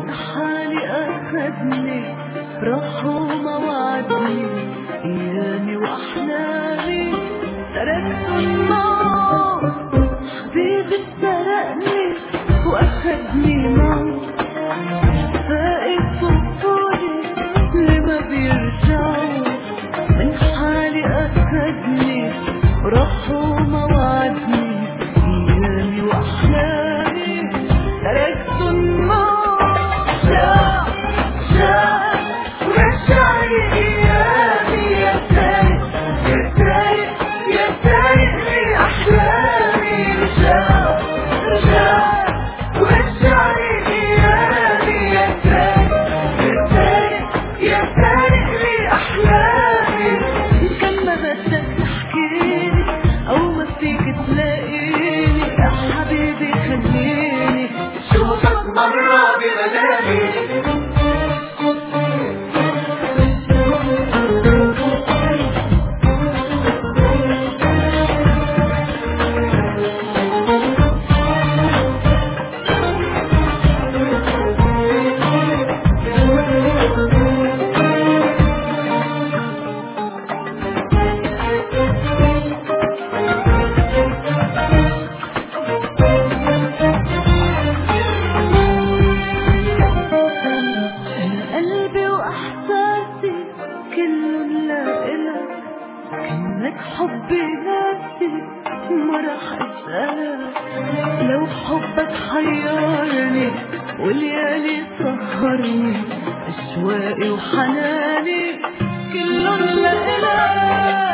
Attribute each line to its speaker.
Speaker 1: من حالي أخذني راح وما وعدني أيامي وأحلامي تركت النار حبيبي سرقني وأخذني معه فائت طفولي اللي ما بيرجعوا من حالي أخذني راح وما وعدني أيامي وأحلامي تركت النار رجعني أيامي يا سايق يا سايق يا سايق لي أحلامي رجعني أيامي يا سايق يا سايق يا سايق لي أحلامي كان ما بدك تحكيلي أو ما فيك تلاقيني يا حبيبي خليني شوفك مرة بمنامي كأنك حبي ناسي ما راح أسألك لو حبك حيرني وليالي سهرني أشواقي وحناني كلهم لإلك